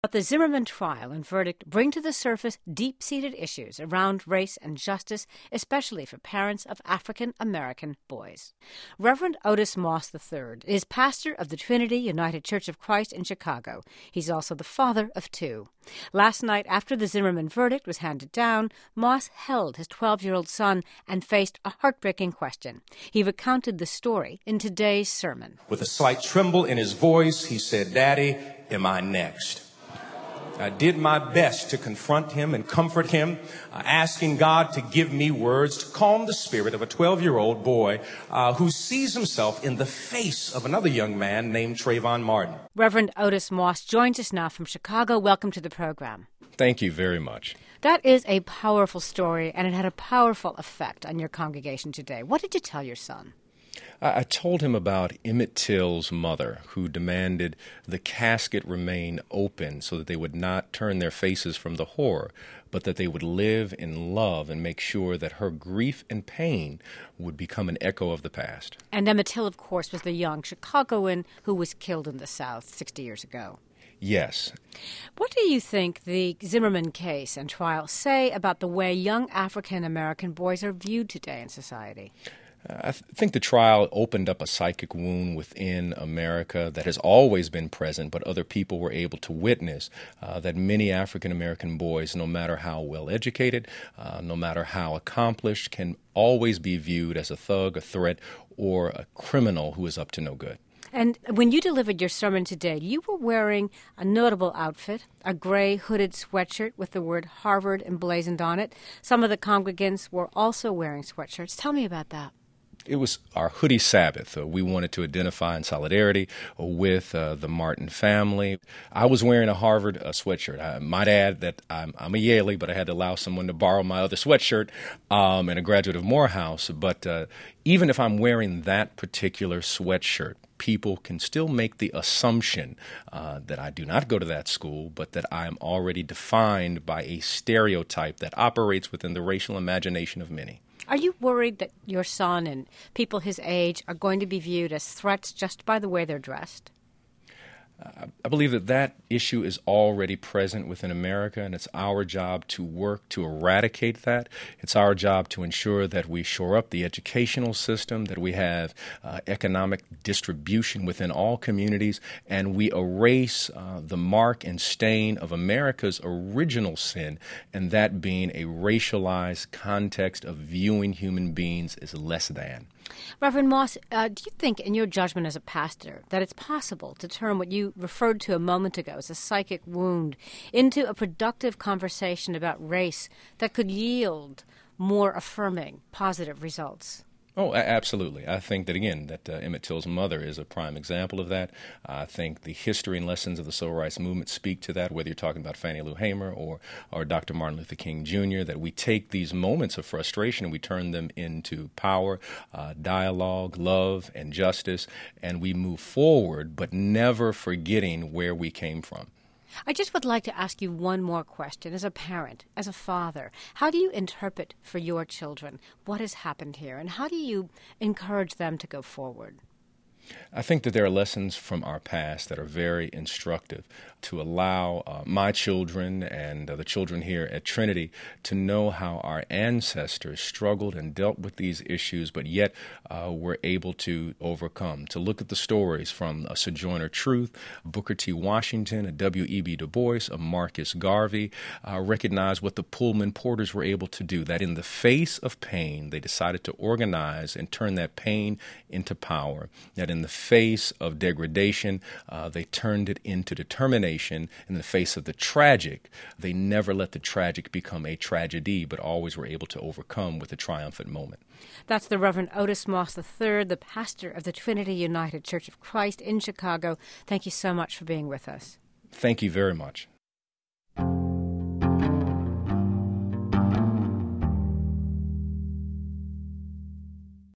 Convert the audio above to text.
But the Zimmerman trial and verdict bring to the surface deep-seated issues around race and justice, especially for parents of African-American boys. Reverend Otis Moss III is pastor of the Trinity United Church of Christ in Chicago. He's also the father of two. Last night, after the Zimmerman verdict was handed down, Moss held his 12-year-old son and faced a heartbreaking question. He recounted the story in today's sermon. With a slight tremble in his voice, he said, "Daddy, am I next?" I did my best to confront him and comfort him, asking God to give me words to calm the spirit of a 12-year-old boy who sees himself in the face of another young man named Trayvon Martin. Reverend Otis Moss joins us now from Chicago. Welcome to the program. Thank you very much. That is a powerful story, and it had a powerful effect on your congregation today. What did you tell your son? I told him about Emmett Till's mother, who demanded the casket remain open so that they would not turn their faces from the horror, but that they would live in love and make sure that her grief and pain would become an echo of the past. And Emmett Till, of course, was the young Chicagoan who was killed in the South 60 years ago. Yes. What do you think the Zimmerman case and trial say about the way young African-American boys are viewed today in society? I think the trial opened up a psychic wound within America that has always been present, but other people were able to witness that many African-American boys, no matter how well educated, no matter how accomplished, can always be viewed as a thug, a threat, or a criminal who is up to no good. And when you delivered your sermon today, you were wearing a notable outfit, a gray hooded sweatshirt with the word Harvard emblazoned on it. Some of the congregants were also wearing sweatshirts. Tell me about that. It was our Hoodie Sabbath. We wanted to identify in solidarity with the Martin family. I was wearing a Harvard sweatshirt. I might add that I'm a Yalie, but I had to allow someone to borrow my other sweatshirt and a graduate of Morehouse. But even if I'm wearing that particular sweatshirt, people can still make the assumption that I do not go to that school, but that I am already defined by a stereotype that operates within the racial imagination of many. Are you worried that your son and people his age are going to be viewed as threats just by the way they're dressed? I believe that issue is already present within America, and it's our job to work to eradicate that. It's our job to ensure that we shore up the educational system, that we have economic distribution within all communities, and we erase the mark and stain of America's original sin, and that being a racialized context of viewing human beings as less than. Reverend Moss, do you think, in your judgment as a pastor, that it's possible to turn what you referred to a moment ago as a psychic wound into a productive conversation about race that could yield more affirming, positive results? Oh, absolutely. I think that, again, that Emmett Till's mother is a prime example of that. I think the history and lessons of the civil rights movement speak to that, whether you're talking about Fannie Lou Hamer or Dr. Martin Luther King Jr., that we take these moments of frustration and we turn them into power, dialogue, love, and justice, and we move forward, but never forgetting where we came from. I just would like to ask you one more question. As a parent, as a father, how do you interpret for your children what has happened here, and how do you encourage them to go forward? I think that there are lessons from our past that are very instructive to allow my children and the children here at Trinity to know how our ancestors struggled and dealt with these issues, but yet were able to overcome. To look at the stories from Sojourner Truth, Booker T. Washington, a W.E.B. Du Bois, a Marcus Garvey, recognize what the Pullman Porters were able to do, that in the face of pain, they decided to organize and turn that pain into power, that in the face of degradation, they turned it into determination. In the face of the tragic, they never let the tragic become a tragedy, but always were able to overcome with a triumphant moment. That's the Reverend Otis Moss III, the pastor of the Trinity United Church of Christ in Chicago. Thank you so much for being with us. Thank you very much.